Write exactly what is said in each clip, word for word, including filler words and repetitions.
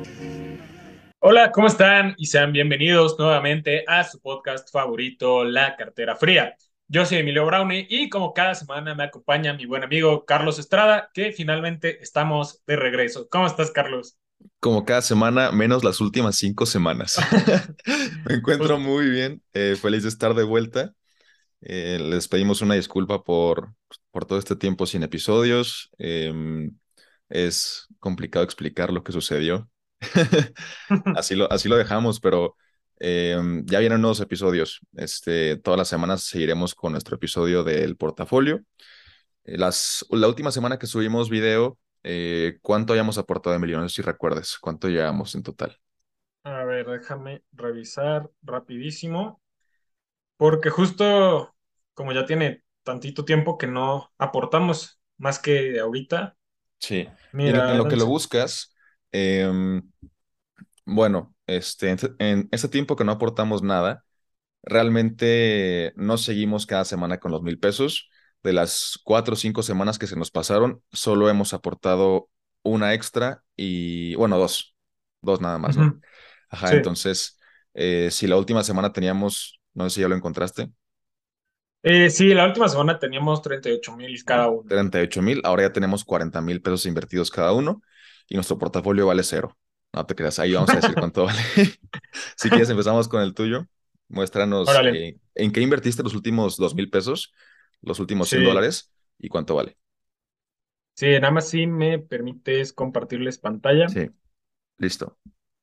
Hola, ¿cómo están? Y sean bienvenidos nuevamente a su podcast favorito, La Cartera Fría. Yo soy Emilio Brownie y como cada semana me acompaña mi buen amigo Carlos Estrada, que finalmente estamos de regreso. ¿Cómo estás, Carlos? Como cada semana, menos las últimas cinco semanas. Me encuentro Pues, muy bien, eh, feliz de estar de vuelta. Eh, les pedimos una disculpa por, por todo este tiempo sin episodios. Em, es complicado explicar lo que sucedió. Así lo, así lo dejamos, pero em, ya vienen nuevos episodios. Este, todas las semanas seguiremos con nuestro episodio del portafolio. Eh, Las, la última semana que subimos video, eh, ¿cuánto hayamos aportado, Emilio? No sé si recuerdes, ¿cuánto llevamos en total? a ver, déjame revisar rapidísimo, porque justo como ya tiene tantito tiempo que no aportamos más que ahorita, Sí, y en, en mira, lo que lo dense- buscas, em, bueno, este, en, en este tiempo que no aportamos nada, realmente no seguimos cada semana con los mil pesos. De las cuatro o cinco semanas que se nos pasaron, solo hemos aportado una extra y, bueno, dos, dos nada más, ¿no? Ujú, Ajá, sí. entonces, eh, si la última semana teníamos, no sé si ya lo encontraste, Eh, sí, la última semana teníamos treinta y ocho mil cada uno. treinta y ocho mil, ahora ya tenemos cuarenta mil pesos invertidos cada uno y nuestro portafolio vale cero. No te creas, ahí vamos a decir cuánto vale. Si quieres, empezamos con el tuyo. Muéstranos Órale. eh, en qué invertiste los últimos dos mil pesos, los últimos cien Sí, dólares y cuánto vale. sí, nada más si me permites compartirles pantalla. Sí, listo.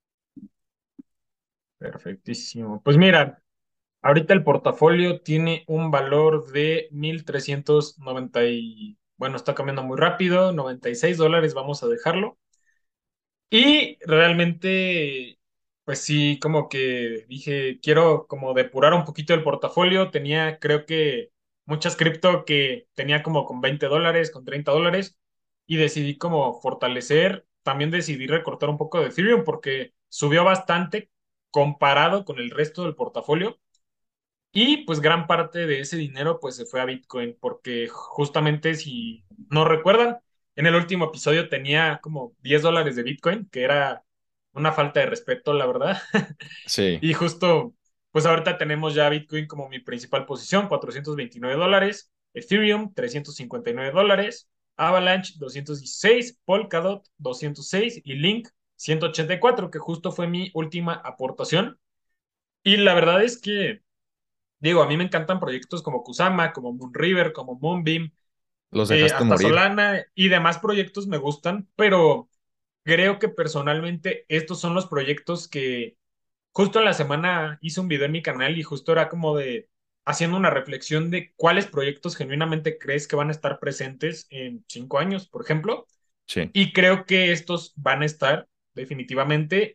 Perfectísimo. Pues mira, ahorita el portafolio tiene un valor de mil trescientos noventa y, bueno, está cambiando muy rápido, noventa y seis dólares, vamos a dejarlo. Y realmente, pues sí, como que dije, quiero como depurar un poquito el portafolio. Tenía, creo que, muchas cripto que tenía como con veinte dólares, con treinta dólares, y decidí como fortalecer. También decidí recortar un poco de Ethereum porque subió bastante comparado con el resto del portafolio. Y pues gran parte de ese dinero pues se fue a Bitcoin porque justamente si no recuerdan, en el último episodio tenía como diez dólares de Bitcoin, que era una falta de respeto, la verdad. Sí, Y justo pues ahorita tenemos ya Bitcoin como mi principal posición, cuatrocientos veintinueve dólares, Ethereum trescientos cincuenta y nueve dólares, Avalanche doscientos dieciséis, Polkadot doscientos seis y Link ciento ochenta y cuatro, que justo fue mi última aportación. Y la verdad es que digo, a mí me encantan proyectos como Kusama, como Moonriver, como Moonbeam, los eh, dejaste hasta morir. Solana y demás proyectos me gustan, pero creo que personalmente estos son los proyectos que justo en la semana hice un video en mi canal y justo era como de haciendo una reflexión de cuáles proyectos genuinamente crees que van a estar presentes en cinco años, por ejemplo, Sí, y creo que estos van a estar definitivamente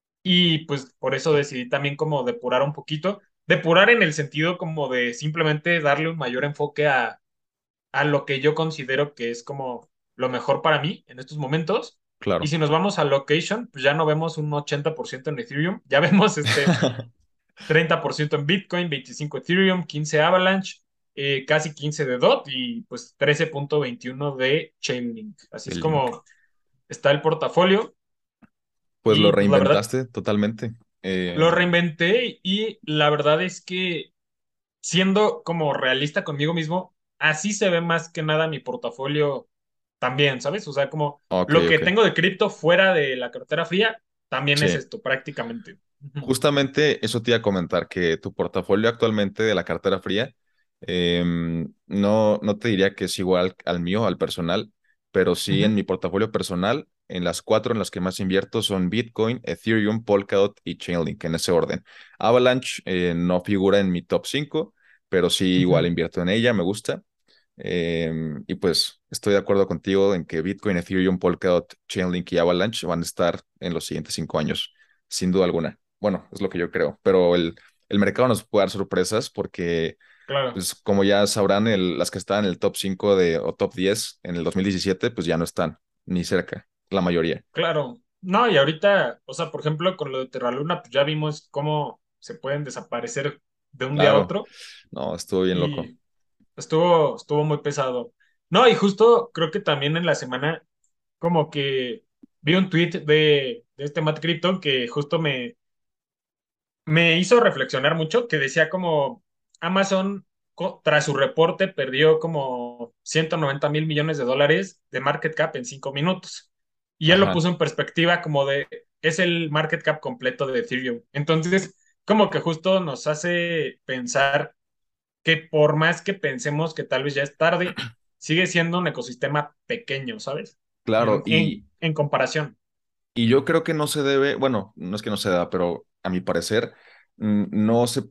y pues por eso decidí también como depurar un poquito, depurar en el sentido como de simplemente darle un mayor enfoque a, a lo que yo considero que es como lo mejor para mí en estos momentos. Y claro. si nos vamos a location, pues ya no vemos un ochenta por ciento en Ethereum, ya vemos este treinta por ciento en Bitcoin, veinticinco Ethereum, quince Avalanche, eh, casi quince de D O T y pues trece punto veintiuno de Chainlink. Así es El link. como está el portafolio Pues lo y pues la verdad reinventaste totalmente. lo Eh, reinventé y la verdad es que siendo como realista conmigo mismo, así se ve más que nada mi portafolio también, ¿sabes? O sea, como ok, lo que ok. tengo de cripto fuera de la cartera fría, también es Sí. esto, prácticamente. Ujú, Justamente eso te iba a comentar, que tu portafolio actualmente de la cartera fría, em, no, no te diría que es igual al mío, al personal, pero sí en ujú. mi portafolio personal, en las cuatro en las que más invierto son Bitcoin, Ethereum, Polkadot y Chainlink, en ese orden. Avalanche eh, no figura en mi top cinco, pero sí igual Ujú. invierto en ella, me gusta. Em, y pues estoy de acuerdo contigo en que Bitcoin, Ethereum, Polkadot, Chainlink y Avalanche van a estar en los siguientes cinco años, sin duda alguna. Bueno, es lo que yo creo, pero el, el mercado nos puede dar sorpresas porque, Claro, pues como ya sabrán, el- las que estaban en el top cinco de, o top diez en el dos mil diecisiete, pues ya no están ni cerca, la mayoría. claro. No, y ahorita, o sea, por ejemplo, con lo de Terra Luna, pues ya vimos cómo se pueden desaparecer de un día a Claro, otro no, estuvo bien loco. y estuvo, estuvo muy pesado. No, y justo creo que también en la semana como que vi un tweet de, de este Matt Krypton que justo me, me hizo reflexionar mucho, que decía como Amazon, co- tras su reporte, perdió como ciento noventa mil millones de dólares de market cap en cinco minutos. Y él lo Ajá, puso en perspectiva como de, es el market cap completo de Ethereum. Entonces, como que justo nos hace pensar que por más que pensemos que tal vez ya es tarde, sigue siendo un ecosistema pequeño, ¿sabes? claro, En, y, en, en comparación. y yo creo que no se debe, bueno, no es que no se da, pero a mi parecer, mm, no se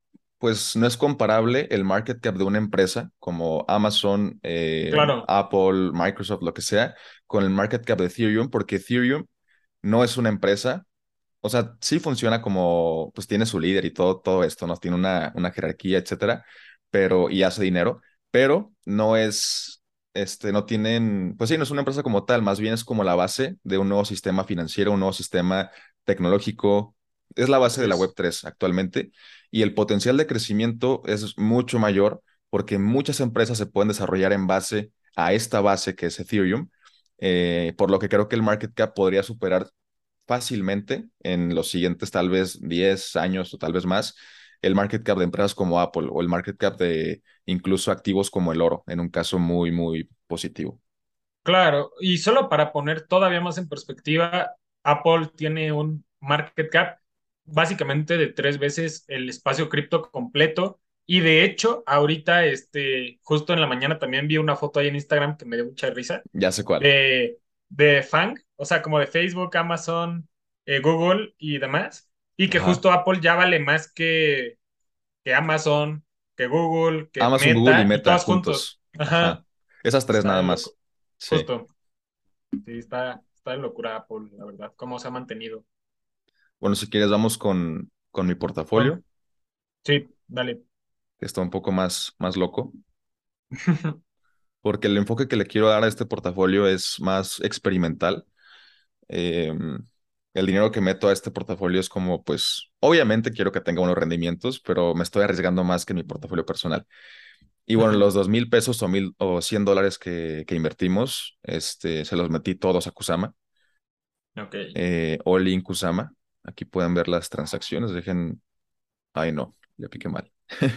pues no es comparable el market cap de una empresa como Amazon, eh, Claro, Apple, Microsoft, lo que sea, con el market cap de Ethereum, porque Ethereum no es una empresa. O sea, sí funciona como, pues tiene su líder y todo, todo esto, ¿no? Tiene una, una jerarquía, etcétera, pero, y hace dinero, pero no es, este, no tienen, pues sí, no es una empresa como tal, más bien es como la base de un nuevo sistema financiero, un nuevo sistema tecnológico, es la base así de la web es. tres actualmente, y el potencial de crecimiento es mucho mayor porque muchas empresas se pueden desarrollar en base a esta base que es Ethereum, eh, por lo que creo que el market cap podría superar fácilmente en los siguientes tal vez diez años o tal vez más el market cap de empresas como Apple o el market cap de incluso activos como el oro, en un caso muy, muy positivo. Claro, y solo para poner todavía más en perspectiva, Apple tiene un market cap básicamente de tres veces el espacio cripto completo. Y de hecho, ahorita, este, justo en la mañana también vi una foto ahí en Instagram que me dio mucha risa Ya sé cuál. de, de Fang, o sea, como de Facebook, Amazon, eh, Google y demás. Y que Ajá. justo Apple ya vale más que, que Amazon, que Google, que Amazon, Google y Meta y Meta todos juntos. juntos. Ajá, Ajá. Esas tres está nada de más. loco. Sí. Justo. Sí, está, está de locura Apple, la verdad. Cómo se ha mantenido. Bueno, si quieres, vamos con, con mi portafolio, Con... Sí, dale. que está un poco más, más loco, porque el enfoque que le quiero dar a este portafolio es más experimental. Eh, el dinero que meto a este portafolio es como, pues, obviamente quiero que tenga buenos rendimientos, pero me estoy arriesgando más que en mi portafolio personal. Y bueno, Ajá. los dos mil pesos o mil o cien dólares que, que invertimos, este, se los metí todos a Kusama, Ok. eh, All in Kusama. Aquí pueden ver las transacciones. Dejen, ay no, le piqué mal.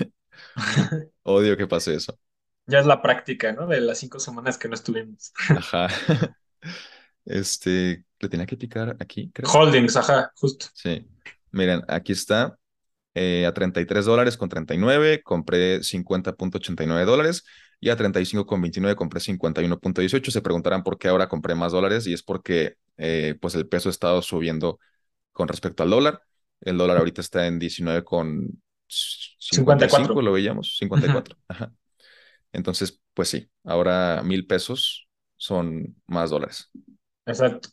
Odio que pase eso. Ya es la práctica, ¿no? De las cinco semanas que no estuvimos. Ajá. Este, le tenía que picar aquí, creo. Holdings, ajá, justo. Sí. Miren, aquí está. Eh, a treinta y tres dólares con treinta y nueve compré cincuenta punto ochenta y nueve dólares y a treinta y cinco con veintinueve compré cincuenta y uno punto dieciocho. Se preguntarán por qué ahora compré más dólares y es porque eh, pues el peso ha estado subiendo con respecto al dólar. El dólar ahorita está en diecinueve con cincuenta cincuenta y y cinco, cuatro. lo veíamos, cincuenta y Ujú. cuatro. Ajá. Entonces, pues sí, ahora mil pesos son más dólares. Exacto.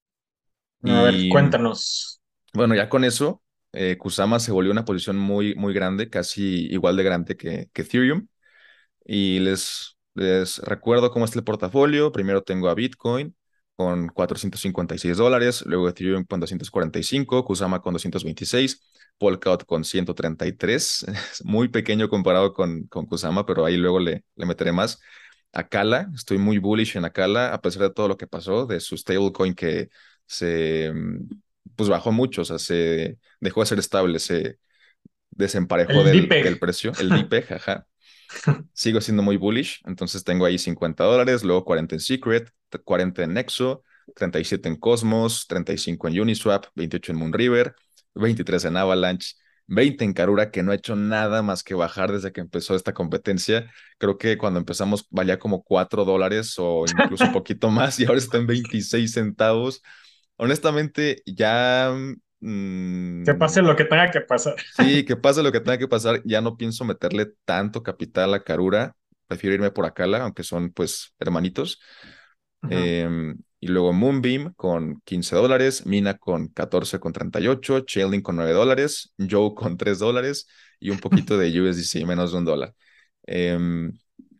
A ver, Y cuéntanos. bueno, ya con eso, eh, Kusama se volvió una posición muy, muy grande, casi igual de grande que, que Ethereum. Y les, les recuerdo cómo está el portafolio. Primero tengo a Bitcoin con cuatrocientos cincuenta y seis dólares, luego Ethereum con doscientos cuarenta y cinco, Kusama con doscientos veintiséis, Polkadot con ciento treinta y tres, es muy pequeño comparado con, con Kusama, pero ahí luego le, le meteré más. Akala, estoy muy bullish en Akala, a pesar de todo lo que pasó, de su stablecoin que se mm, pues bajó mucho, o sea, se dejó de ser estable, se desemparejó El del, del D P E G. precio, el D P E G, ajá. Sigo siendo muy bullish, entonces tengo ahí cincuenta dólares, luego cuarenta en Secret, cuarenta en Nexo, treinta y siete en Cosmos, treinta y cinco en Uniswap, veintiocho en Moonriver, veintitrés en Avalanche, veinte en Karura, que no ha hecho nada más que bajar desde que empezó esta competencia. Creo que cuando empezamos valía como cuatro dólares o incluso poquito más y ahora está en veintiséis centavos. Honestamente, ya... Que mm, pase lo que tenga que pasar. sí, que pase lo que tenga que pasar, ya no pienso meterle tanto capital a Karura, prefiero irme por Akala, aunque son pues hermanitos. Ujú. Em, y luego Moonbeam con quince dólares, Mina con catorce con treinta y ocho, Chainlink con nueve dólares, Joe con tres dólares y un poquito de U S D C, menos de un dólar. Em,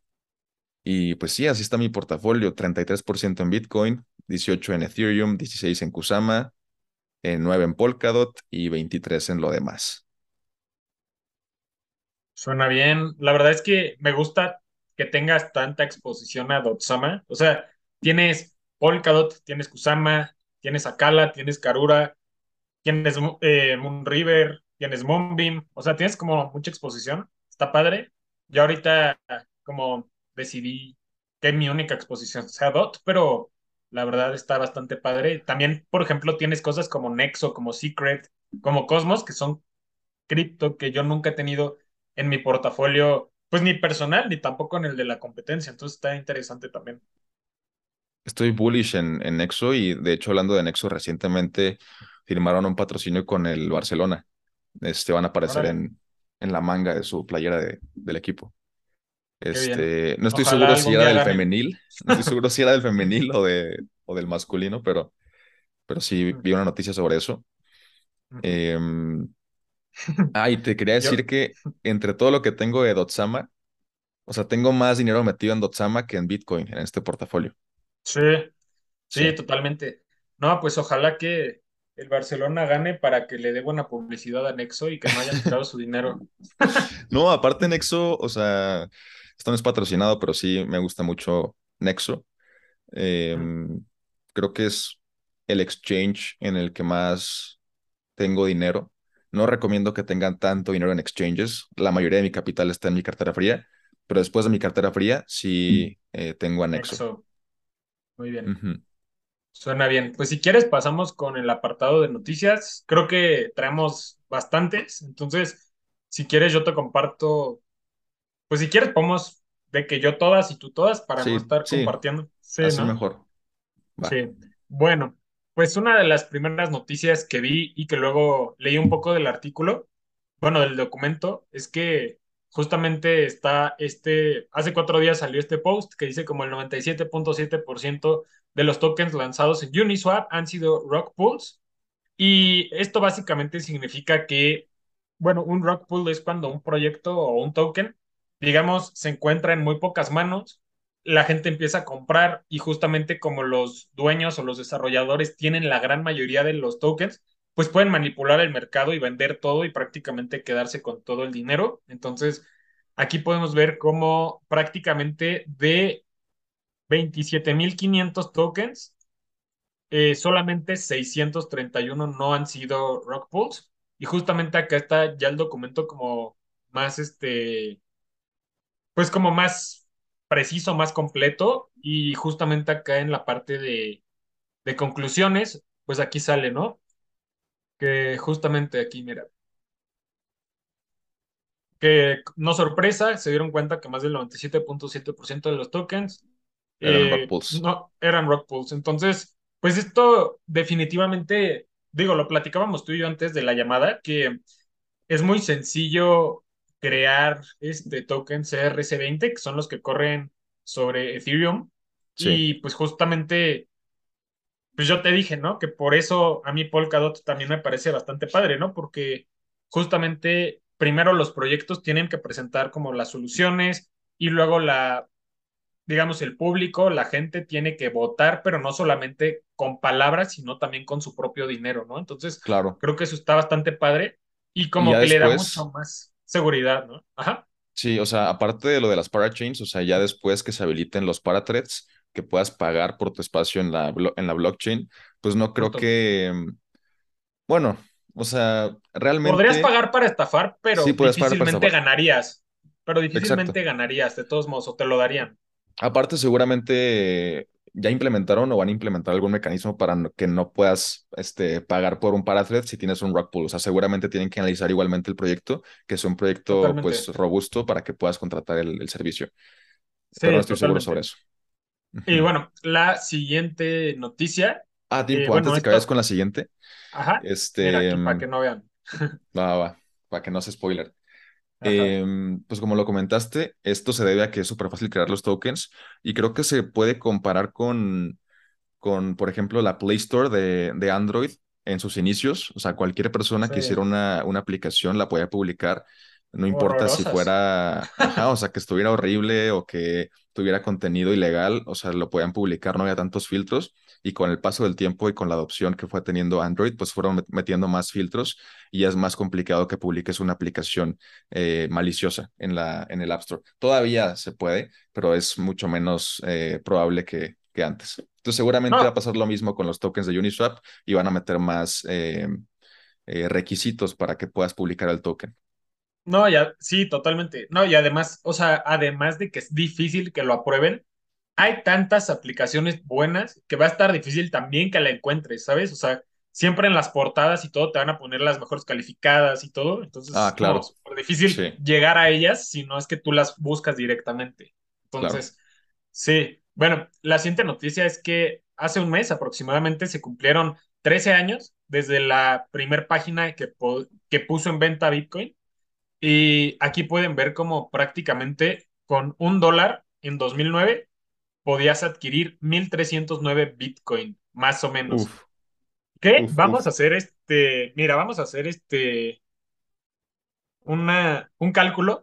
y pues sí, así está mi portafolio, treinta y tres por ciento en Bitcoin, dieciocho en Ethereum, dieciséis en Kusama, en nueve en Polkadot y veintitrés en lo demás. Suena bien. La verdad es que me gusta que tengas tanta exposición a Dotsama. O sea, tienes Polkadot, tienes Kusama. tienes a Kala, tienes Karura, tienes eh, Moonriver, tienes Moonbeam, o sea, tienes como mucha exposición, está padre. Yo ahorita como decidí que mi única exposición sea Dot, pero la verdad está bastante padre. También, por ejemplo, tienes cosas como Nexo, como Secret, como Cosmos, que son cripto que yo nunca he tenido en mi portafolio, pues ni personal, ni tampoco en el de la competencia. Entonces está interesante también. Estoy bullish en, en Nexo y de hecho hablando de Nexo recientemente firmaron un patrocinio con el Barcelona. Este van a aparecer Órale, en, en la manga de su playera de- del equipo. qué bien. Este, no estoy Ojalá seguro si algún era día del ganen. femenil, no estoy seguro si era del femenil o de o del masculino, pero, pero sí vi una noticia sobre eso. Ujú. Em, ah, y te quería decir Yo, que entre todo lo que tengo de Dotsama, o sea, tengo más dinero metido en Dotsama que en Bitcoin en este portafolio. sí, sí, Sí. totalmente. No, pues ojalá que el Barcelona gane para que le dé buena publicidad a Nexo y que no hayan tirado su dinero. No, aparte Nexo, o sea, esto no es patrocinado, pero sí me gusta mucho Nexo. Ujú. Em, Creo que es el exchange en el que más tengo dinero. No recomiendo que tengan tanto dinero en exchanges. La mayoría de mi capital está en mi cartera fría, pero después de mi cartera fría sí eh, tengo anexo. Nexo, muy bien. Ujú. Suena bien. Pues si quieres pasamos con el apartado de noticias. Creo que traemos bastantes. Entonces, si quieres yo te comparto, pues si quieres podemos de que yo todas y tú todas para no Sí, estar sí, compartiendo. Sí, así ¿no? mejor. Va. Sí. Bueno, pues una de las primeras noticias que vi y que luego leí un poco del artículo, bueno, del documento, es que justamente está este, hace cuatro días salió este post que dice como el noventa y siete punto siete por ciento de los tokens lanzados en Uniswap han sido rug pulls y esto básicamente significa que, bueno, un rug pull es cuando un proyecto o un token, digamos, se encuentra en muy pocas manos, la gente empieza a comprar y justamente como los dueños o los desarrolladores tienen la gran mayoría de los tokens, pues pueden manipular el mercado y vender todo y prácticamente quedarse con todo el dinero. Entonces, aquí podemos ver cómo prácticamente de veintisiete mil quinientos tokens, eh, solamente seiscientos treinta y uno no han sido rock pulls. Y justamente acá está ya el documento como más, este, pues como más preciso, más completo. Y justamente acá en la parte de, de conclusiones, pues aquí sale, ¿no? Que justamente aquí, mira, que no sorpresa, se dieron cuenta que más del noventa y siete punto siete por ciento de los tokens Eran rug eh, pulls. no eran rock pools. Entonces, pues esto definitivamente, digo, lo platicábamos tú y yo antes de la llamada, que es muy sencillo crear este token C R C veinte, que son los que corren sobre Ethereum. Sí, Y pues justamente, pues yo te dije, ¿no? Que por eso a mí Polkadot también me parece bastante padre, ¿no? Porque justamente primero los proyectos tienen que presentar como las soluciones y luego la digamos, el público, la gente tiene que votar, pero no solamente con palabras, sino también con su propio dinero, ¿no? Entonces, claro. creo que eso está bastante padre y Y como ya que le da mucho después, más seguridad, ¿no? Ajá, sí, o sea, aparte de lo de las parachains, o sea, ya después que se habiliten los parathreads, que puedas pagar por tu espacio en la, blo- en la blockchain, pues no creo justo. que, mm, bueno, o sea, Podrías realmente pagar para estafar, sí pero puedes pagar para difícilmente estafar. ganarías, pero Exacto. difícilmente ganarías, de todos modos, o te lo darían. Aparte, seguramente ya implementaron o van a implementar algún mecanismo para no- que no puedas este, pagar por un parathread si tienes un rug pull. O sea, seguramente tienen que analizar igualmente el proyecto, que es un proyecto pues Totalmente. robusto para que puedas contratar el, el servicio. Pero no Sí, estoy seguro sobre totalmente. eso. Y Ujú. bueno, la siguiente noticia, Ah, eh, tiempo, antes bueno, de que vayas esto, con la siguiente, ajá, mira este, aquí para que mm, no vean. va, va, va, para que no se spoiler. Ajá, Em, pues como lo comentaste, esto se debe a que es súper fácil crear los tokens y creo que se puede comparar con con, por ejemplo, la Play Store de, de Android en sus inicios. O sea, cualquier persona sí, que hiciera una, una aplicación la podía publicar, no importa si horrorosas. fuera, ajá, o sea, que estuviera horrible o que tuviera contenido ilegal, o sea, lo podían publicar, no había tantos filtros. Y con el paso del tiempo y con la adopción que fue teniendo Android, pues fueron met- metiendo más filtros y es más complicado que publiques una aplicación eh, maliciosa en la, en el App Store. Todavía se puede, pero es mucho menos eh, probable que, que antes. Entonces seguramente va a No, pasar lo mismo con los tokens de Uniswap y van a meter más eh, eh, requisitos para que puedas publicar el token. no, ya, sí, totalmente. No, y además, o sea, además de que es difícil que lo aprueben, hay tantas aplicaciones buenas que va a estar difícil también que la encuentres, ¿sabes? O sea, siempre en las portadas y todo te van a poner las mejores calificadas y todo, entonces Ah, es como claro, súper difícil sí, llegar a ellas si no es que tú las buscas directamente. claro. Entonces, sí. Bueno, la siguiente noticia es que hace un mes aproximadamente se cumplieron trece años desde la primer página que, po- que puso en venta Bitcoin y aquí pueden ver cómo prácticamente con un dólar en dos mil nueve podías adquirir mil trescientos nueve Bitcoin, más o menos. Uf, ¿Qué? uf, Vamos a uf. hacer este, mira, vamos a hacer este, una, un cálculo,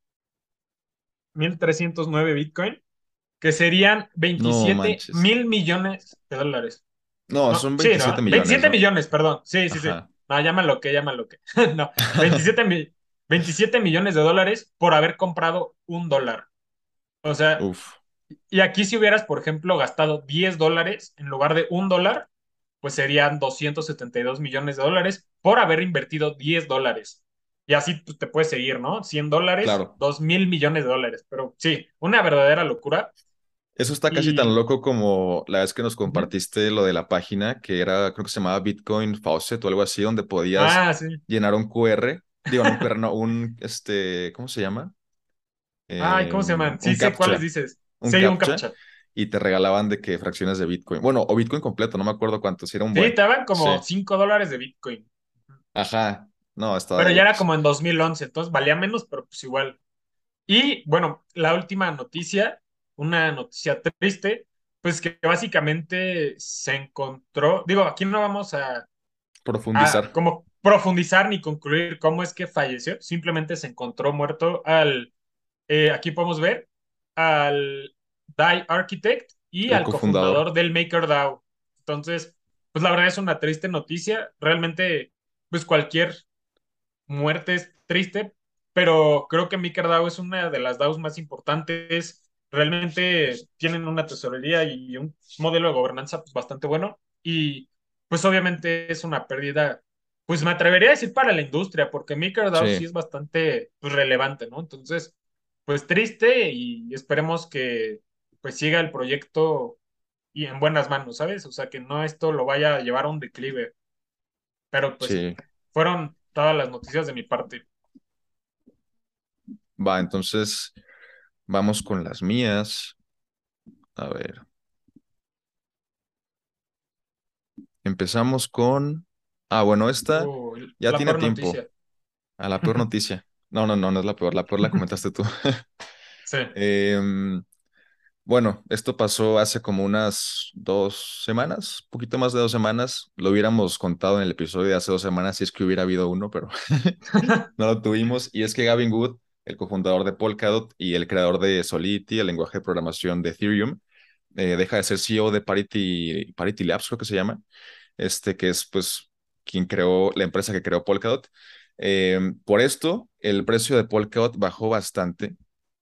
mil trescientos nueve Bitcoin, que serían No veintisiete manches. mil millones de dólares. No, No, son sí, veintisiete ¿no? millones, veintisiete ¿no? millones, perdón. Sí, sí, sí. Ajá. No, llámalo que, llámalo que. No, veintisiete, mi- veintisiete millones de dólares por haber comprado un dólar. O sea, Uf, y aquí si hubieras, por ejemplo, gastado diez dólares en lugar de un dólar, pues serían doscientos setenta y dos millones de dólares por haber invertido diez dólares. Y así pues, te puedes seguir, ¿no? Cien dólares, claro. dos mil millones de dólares. Pero sí, una verdadera locura. Eso está casi tan Y... loco como la vez que nos Ujú. compartiste lo de la página, que era, creo que se llamaba Bitcoin Faucet o algo así, donde podías Ah, sí. llenar un Q R, digo, no un Q R, no, un, este, ¿cómo se llama? Ay, ¿cómo se Eh, llaman? un Sí sé cuáles CAPTCHA, dices. un Sí, un CAPTCHA, captcha. y te regalaban de que fracciones de Bitcoin. Bueno, o Bitcoin completo, no me acuerdo cuánto, si era un Sí, buen. te daban como Sí, cinco dólares de Bitcoin. ajá, no, estaba Pero de ya era locos. como en dos mil once, entonces valía menos, pero pues igual. Y bueno, la última noticia, una noticia triste, pues que básicamente se encontró, digo, aquí no vamos a, a Profundizar. como profundizar ni concluir cómo es que falleció, simplemente se encontró muerto al, eh, aquí podemos ver, al DAI Architect y El al cofundador. cofundador del MakerDAO. Entonces, pues la verdad es una triste noticia, realmente, pues cualquier muerte es triste, pero creo que MakerDAO es una de las DAOs más importantes. Realmente tienen una tesorería y un modelo de gobernanza pues, bastante bueno. Y pues obviamente es una pérdida, pues me atrevería a decir para la industria, porque MakerDAO sí Sí, es bastante pues, relevante, ¿no? Entonces, pues triste y esperemos que pues siga el proyecto y en buenas manos, ¿sabes? O sea, que no esto lo vaya a llevar a un declive. Pero pues sí, sí. fueron todas las noticias de mi parte. Va, entonces vamos con las mías. A ver, empezamos con... Ah, bueno, esta Uh, ya la tiene peor tiempo. noticia. A la peor noticia. No, no, no, no es la peor. La peor la comentaste tú. Sí. Em, bueno, esto pasó hace como unas dos semanas, poquito más de dos semanas. Lo hubiéramos contado en el episodio de hace dos semanas si es que hubiera habido uno, pero no lo tuvimos. Y es que Gavin Wood, el cofundador de Polkadot y el creador de Solidity, el lenguaje de programación de Ethereum, eh, deja de ser C E O de Parity, Parity Labs, creo que se llama, este que es pues quien creó, la empresa que creó Polkadot. Eh, por esto, el precio de Polkadot bajó bastante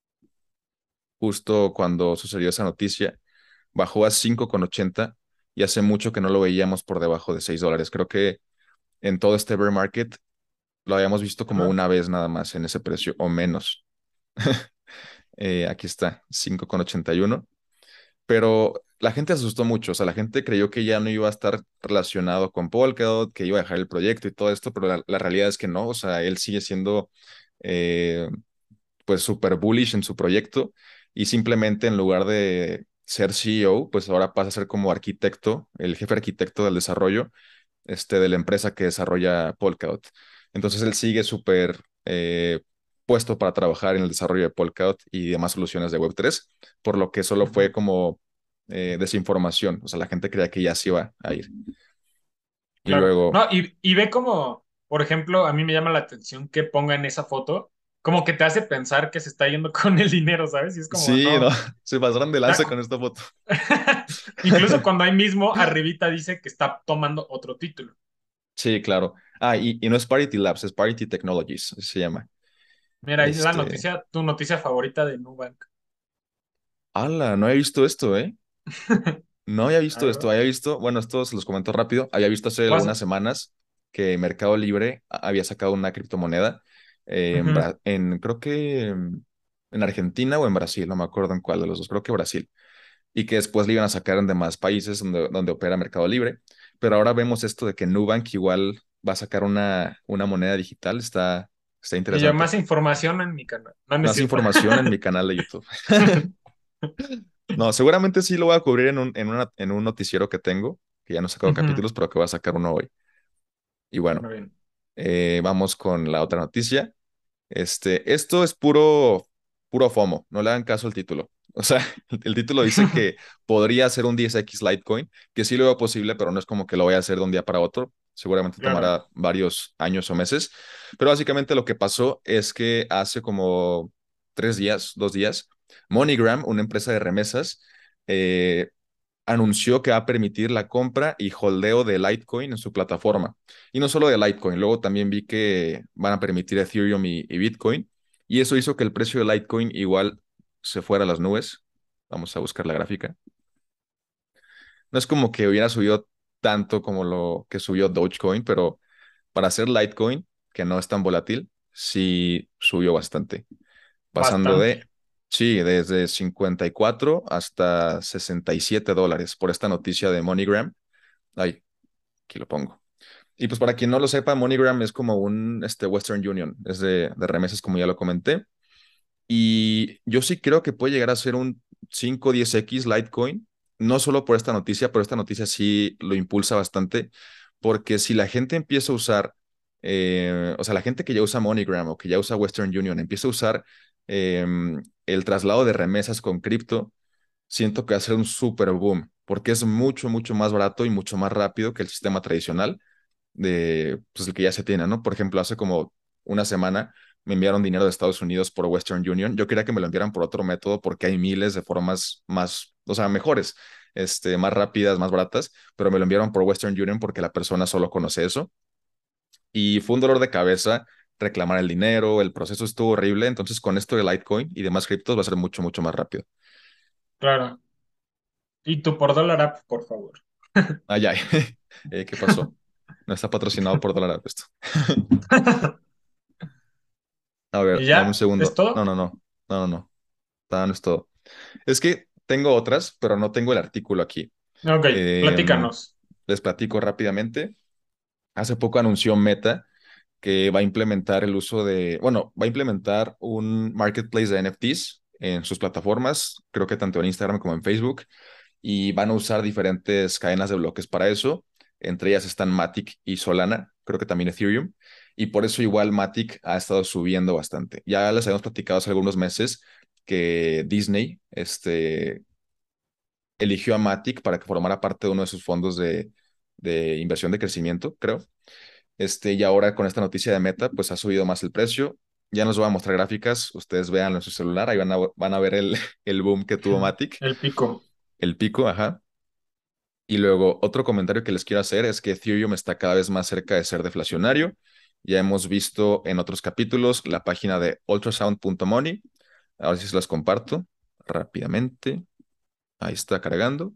justo cuando sucedió esa noticia. Bajó a cinco con ochenta y hace mucho que no lo veíamos por debajo de seis dólares. Creo que en todo este bear market lo habíamos visto como Ajá. una vez nada más en ese precio o menos. Eh, aquí está, cinco con ochenta y uno. Pero la gente se asustó mucho, o sea, la gente creyó que ya no iba a estar relacionado con Polkadot, que iba a dejar el proyecto y todo esto, pero la, la realidad es que no, o sea, él sigue siendo eh, pues súper bullish en su proyecto y simplemente en lugar de ser C E O, pues ahora pasa a ser como arquitecto, el jefe arquitecto del desarrollo este, de la empresa que desarrolla Polkadot. Entonces él sigue súper eh, puesto para trabajar en el desarrollo de Polkadot y demás soluciones de web tres, por lo que solo fue Ujú. como eh, desinformación, o sea, la gente creía que ya se iba a ir. Y Claro. luego, No, y, y ve como, por ejemplo, a mí me llama la atención que ponga en esa foto, como que te hace pensar que se está yendo con el dinero, ¿sabes? Y es como, sí, no, no. se pasaron de lanza con Ta- esta foto. Incluso cuando ahí mismo arribita dice que está tomando otro título. Sí, claro. Ah, y, y no es Parity Labs, es Parity Technologies, así se llama. Mira, ahí la Este, noticia, tu noticia favorita de Nubank. ala, no he visto esto, ¿eh? No había A visto ver, esto, había visto, bueno, esto se los comento rápido, había visto hace vas algunas a- semanas que Mercado Libre a- había sacado una criptomoneda eh, en, Ujú. Bra- en, creo que em, en Argentina o en Brasil, no me acuerdo en cuál de los dos, creo que Brasil, y que después le iban a sacar en demás países donde, donde opera Mercado Libre, pero ahora vemos esto de que Nubank igual va a sacar una, una moneda digital, está, está Y yo, interesante. más información en mi canal. No, no es Más cierto. información en mi canal de YouTube. No, seguramente sí lo voy a cubrir en un, en una- en un noticiero que tengo, que ya no he sacado Ujú. capítulos, pero que voy a sacar uno hoy. Y bueno, Bueno, bien. eh, vamos con la otra noticia. Este, esto es puro, puro FOMO, no le hagan caso al título. O sea, el, el título dice que podría ser un diez equis Litecoin, que sí lo veo posible, pero no es como que lo voy a hacer de un día para otro. Seguramente Claro. tomará varios años o meses. Pero básicamente lo que pasó es que hace como tres días, dos días, MoneyGram, una empresa de remesas, eh, anunció que va a permitir la compra y holdeo de Litecoin en su plataforma. Y no solo de Litecoin, luego también vi que van a permitir Ethereum y, y Bitcoin. Y eso hizo que el precio de Litecoin igual se fuera a las nubes. Vamos a buscar la gráfica. No es como que hubiera subido tanto como lo que subió Dogecoin, pero para hacer Litecoin, que no es tan volátil, sí subió bastante. Pasando Bastante. de, sí, desde cincuenta y cuatro hasta sesenta y siete dólares por esta noticia de MoneyGram. Ay, aquí lo pongo. Y pues para quien no lo sepa, MoneyGram es como un este, Western Union, es de, de remesas como ya lo comenté. Y yo sí creo que puede llegar a ser un cinco o diez equis Litecoin, no solo por esta noticia, pero esta noticia sí lo impulsa bastante, porque si la gente empieza a usar, eh, o sea, la gente que ya usa MoneyGram o que ya usa Western Union empieza a usar eh, el traslado de remesas con cripto, siento que va a ser un super boom, porque es mucho, mucho más barato y mucho más rápido que el sistema tradicional de pues, el que ya se tiene, ¿no? Por ejemplo, hace como una semana me enviaron dinero de Estados Unidos por Western Union. Yo quería que me lo enviaran por otro método porque hay miles de formas más, o sea, mejores, este, más rápidas, más baratas, pero me lo enviaron por Western Union porque la persona solo conoce eso. Y fue un dolor de cabeza reclamar el dinero, el proceso estuvo horrible. Entonces, con esto de Litecoin y demás criptos va a ser mucho, mucho más rápido. Claro. Y tú por dólar app, por favor. Ay, ay, eh, ¿qué pasó? No está patrocinado por dólar App esto. A ¿Y ver, dame un ya? ¿Es segundo. No, todo? no, no, no, no, no. Nada, no es todo. Es que tengo otras, pero no tengo el artículo aquí. Ok, Em, platícanos. les platico rápidamente. Hace poco anunció Meta que va a implementar el uso de, bueno, va a implementar un marketplace de N F Ts en sus plataformas, creo que tanto en Instagram como en Facebook, y van a usar diferentes cadenas de bloques para eso. Entre ellas están Matic y Solana, creo que también Ethereum, y por eso igual Matic ha estado subiendo bastante. Ya les habíamos platicado hace algunos meses que Disney, este, eligió a Matic para que formara parte de uno de sus fondos de, de inversión de crecimiento, creo. Este, y ahora con esta noticia de Meta, pues ha subido más el precio. Ya nos voy a mostrar gráficas, ustedes vean en su celular, ahí van a, van a ver el, el boom que tuvo Matic, El pico. el pico, ajá. Y luego otro comentario que les quiero hacer es que Ethereum está cada vez más cerca de ser deflacionario. Ya hemos visto en otros capítulos la página de ultrasound punto money. Ahora sí se las comparto rápidamente. Ahí está cargando.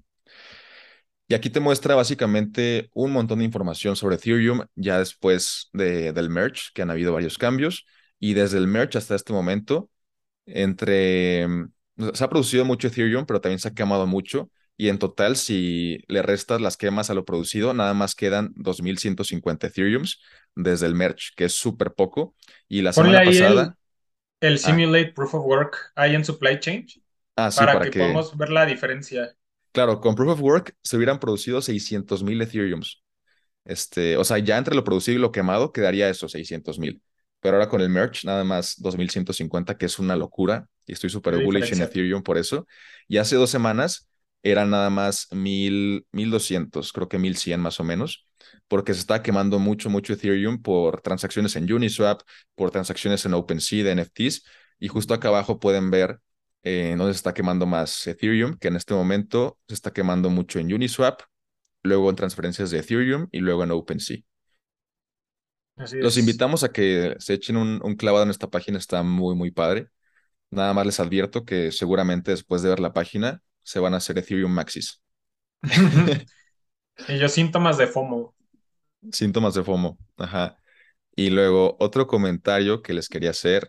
Y aquí te muestra básicamente un montón de información sobre Ethereum ya después de, del merge, que han habido varios cambios. Y desde el merge hasta este momento, entre... mm, se ha producido mucho Ethereum, pero también se ha quemado mucho. Y en total, si le restas las quemas a lo producido, nada más quedan dos mil ciento cincuenta Ethereums desde el merge, que es súper poco. Y la Ponle semana ahí el, pasada... el Ah, Simulate Proof of Work ahí en Supply Chain ah, sí, para para que que... podamos ver la diferencia. Claro, con Proof of Work se hubieran producido seiscientos mil Ethereums. Este, o sea, ya entre lo producido y lo quemado quedaría eso, seiscientos mil. Pero ahora con el merch, nada más dos mil ciento cincuenta, que es una locura. Y estoy ¿Qué súper bullish en diferencia? Ethereum por eso. Y hace dos semanas eran nada más mil, mil doscientos, creo que mil cien más o menos, porque se está quemando mucho, mucho Ethereum por transacciones en Uniswap, por transacciones en OpenSea de N F Ts. Y justo acá abajo pueden ver eh, dónde se está quemando más Ethereum, que en este momento se está quemando mucho en Uniswap, luego en transferencias de Ethereum y luego en OpenSea. Así Los es. invitamos a que se echen un, un clavado en esta página, está muy, muy padre. Nada más les advierto que seguramente después de ver la página se van a hacer Ethereum Maxis. Y yo síntomas de FOMO. Síntomas de FOMO. Ajá. Y luego otro comentario que les quería hacer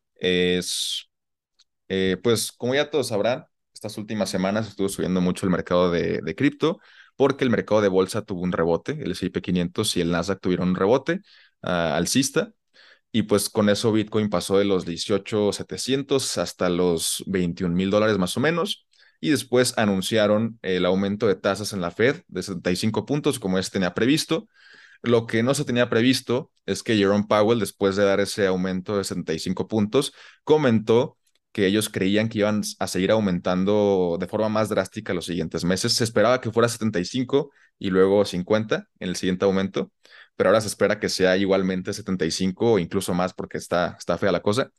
es, eh, pues como ya todos sabrán, estas últimas semanas estuvo subiendo mucho el mercado de, de cripto porque el mercado de bolsa tuvo un rebote, el S and P quinientos y el Nasdaq tuvieron un rebote ah, alcista. Y pues con eso Bitcoin pasó de los dieciocho mil setecientos hasta los veintiún mil dólares más o menos. Y después anunciaron el aumento de tasas en la Fed de setenta y cinco puntos, como este tenía previsto. Lo que no se tenía previsto es que Jerome Powell, después de dar ese aumento de setenta y cinco puntos, comentó que ellos creían que iban a seguir aumentando de forma más drástica los siguientes meses. Se esperaba que fuera setenta y cinco y luego cincuenta en el siguiente aumento, pero ahora se espera que sea igualmente setenta y cinco o incluso más porque está, está fea la cosa.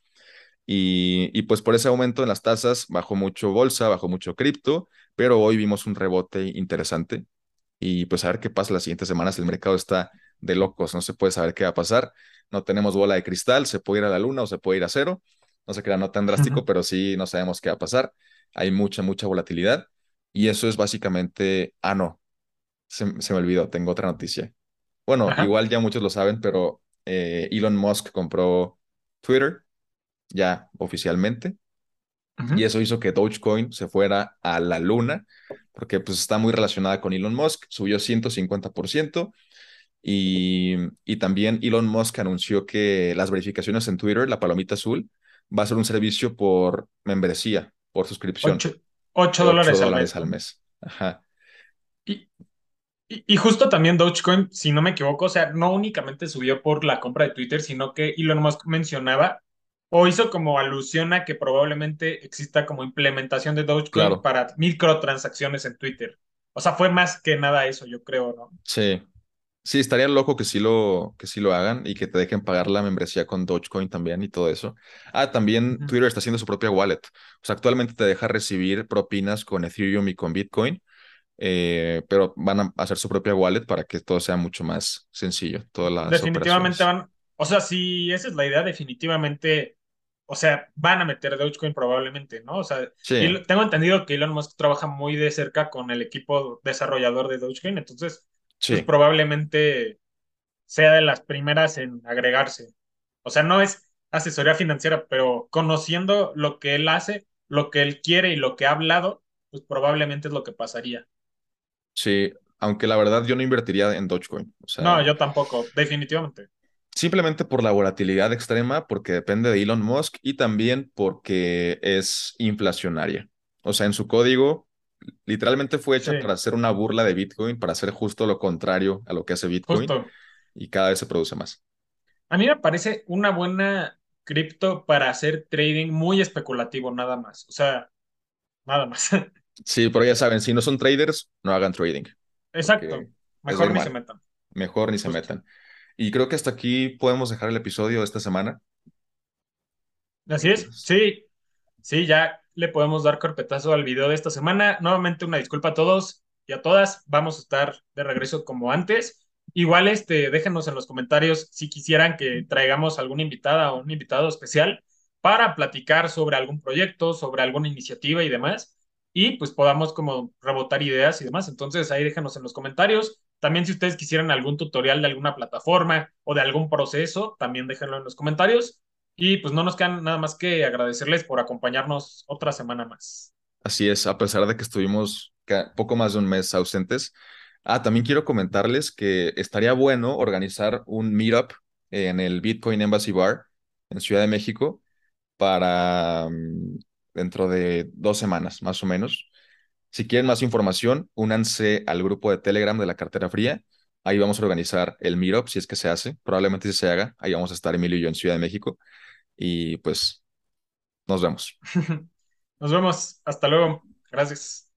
Y, y pues por ese aumento en las tasas bajó mucho bolsa, bajó mucho cripto, pero hoy vimos un rebote interesante y pues a ver qué pasa las siguientes semanas. El mercado está de locos, no se puede saber qué va a pasar. No tenemos bola de cristal, se puede ir a la luna o se puede ir a cero. No se crea no tan drástico, pero sí no sabemos qué va a pasar. Hay mucha, mucha volatilidad y eso es básicamente, ah, no, se, se me olvidó, tengo otra noticia. Bueno, Ajá. igual ya muchos lo saben, pero eh, Elon Musk compró Twitter ya oficialmente y Ujú. eso hizo que Dogecoin se fuera a la luna porque pues está muy relacionada con Elon Musk, subió ciento cincuenta por ciento y, y también Elon Musk anunció que las verificaciones en Twitter, la palomita azul, va a ser un servicio por membresía, por suscripción, Ocho, ocho de ocho dólares al dólares mes, al ¿no? mes. Ajá, Y, y, y justo también Dogecoin, si no me equivoco, o sea, no únicamente subió por la compra de Twitter, sino que Elon Musk mencionaba o hizo como alusión a que probablemente exista como implementación de Dogecoin claro, para microtransacciones en Twitter. O sea, fue más que nada eso, yo creo, ¿no? sí. Sí, estaría loco que sí lo, que sí lo hagan y que te dejen pagar la membresía con Dogecoin también y todo eso. Ah, también Ujú. Twitter está haciendo su propia wallet. O sea, actualmente te deja recibir propinas con Ethereum y con Bitcoin, eh, pero van a hacer su propia wallet para que todo sea mucho más sencillo, todas las Definitivamente operaciones. van, o sea, si esa es la idea, definitivamente, o sea, van a meter Dogecoin probablemente, ¿no? O sea, Sí, y lo- tengo entendido que Elon Musk trabaja muy de cerca con el equipo desarrollador de Dogecoin, entonces, pues sí, probablemente sea de las primeras en agregarse. O sea, no es asesoría financiera, pero conociendo lo que él hace, lo que él quiere y lo que ha hablado, pues probablemente es lo que pasaría. sí. Aunque la verdad yo no invertiría en Dogecoin. O No, sea, yo tampoco, definitivamente. simplemente por la volatilidad extrema, porque depende de Elon Musk y también porque es inflacionaria. O sea, en su código literalmente fue Sí, hecha para hacer una burla de Bitcoin, para hacer justo lo contrario a lo que hace Bitcoin justo. y cada vez se produce más. A mí me parece una buena cripto para hacer trading muy especulativo, nada más. O sea, nada más. Sí, pero ya saben, si no son traders, no hagan trading, porque Exacto. les va a Mejor ir ni se mal. metan. Mejor ni se Justo. metan. Y creo que hasta aquí podemos dejar el episodio de esta semana. Así es. Entonces, Sí, sí, ya le podemos dar carpetazo al video de esta semana. Nuevamente una disculpa a todos y a todas. Vamos a estar de regreso como antes. Igual, este, déjenos en los comentarios si quisieran que traigamos alguna invitada o un invitado especial para platicar sobre algún proyecto, sobre alguna iniciativa y demás. Y pues podamos como rebotar ideas y demás. Entonces ahí déjenos en los comentarios. También si ustedes quisieran algún tutorial de alguna plataforma o de algún proceso, también déjenlo en los comentarios. Y pues no nos queda nada más que agradecerles por acompañarnos otra semana más. así es, a pesar de que estuvimos ca- poco más de un mes ausentes. Ah, también quiero comentarles que estaría bueno organizar un meetup en el Bitcoin Embassy Bar en Ciudad de México para mm, dentro de dos semanas, más o menos. Si quieren más información, únanse al grupo de Telegram de la Cartera Fría. Ahí vamos a organizar el meetup, si es que se hace. Probablemente si se haga. Ahí vamos a estar Emilio y yo en Ciudad de México. Y pues nos vemos. Nos vemos. Hasta luego. Gracias.